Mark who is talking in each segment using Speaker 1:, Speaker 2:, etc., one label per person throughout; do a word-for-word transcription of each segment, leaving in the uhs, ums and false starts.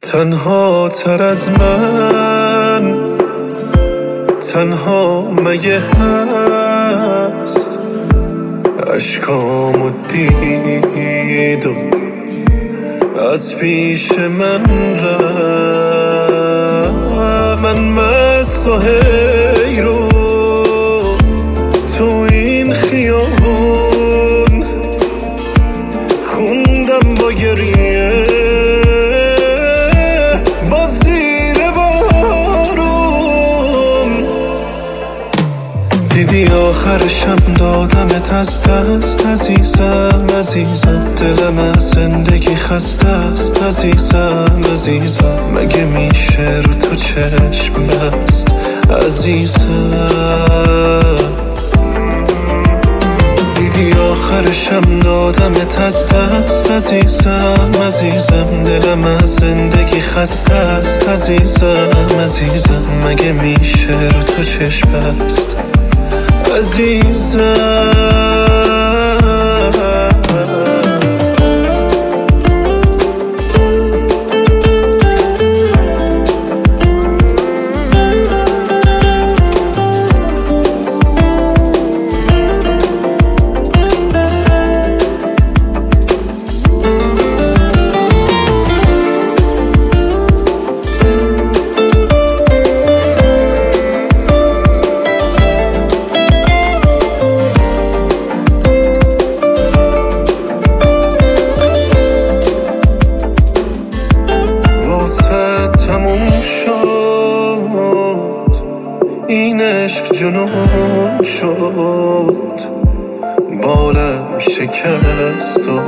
Speaker 1: تنها تر از من تنها مگه هست، اشکامو دید و از پیش من رفت. من مست و حیرون تو این خیابون خوندم با گریه با زیر بارون. دیدی آخرشم دادمت از دست عزیزم عزیزم، دلم از زندگی خسته است عزیزم عزیزم، مگه میشه رو تو چشم بست عزیزم. دیدی آخرشم دادمت از دست عزیزم عزیزم، دلم از زندگی خسته است عزیزم عزیزم، مگه میشه رو تو چشم بست عزیزم. تموم شد این عشق، جنون شد بالم شکست و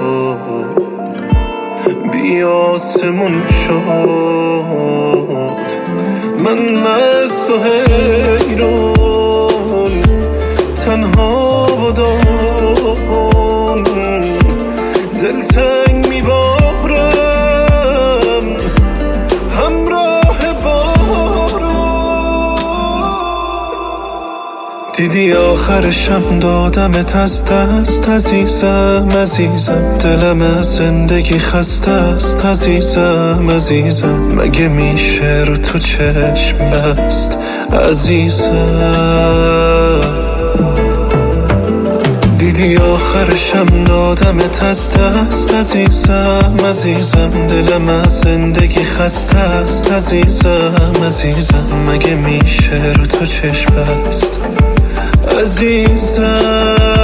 Speaker 1: بی آسمون شد. من مست و حیرون تنها بودم، دلتنگ میبارم همراه بارون. دیدی آخرشم دادمت از دست عزیزم عزیزم، دلم از زندگی خسته است عزیزم عزیزم، مگه میشه رو تو چشم بست عزیزم. دیدی آخرشم دادمت از دست عزیزم عزیزم، دلم از زندگی خسته است عزیزم عزیزم، مگه میشه رو تو چشم بست عزیزم.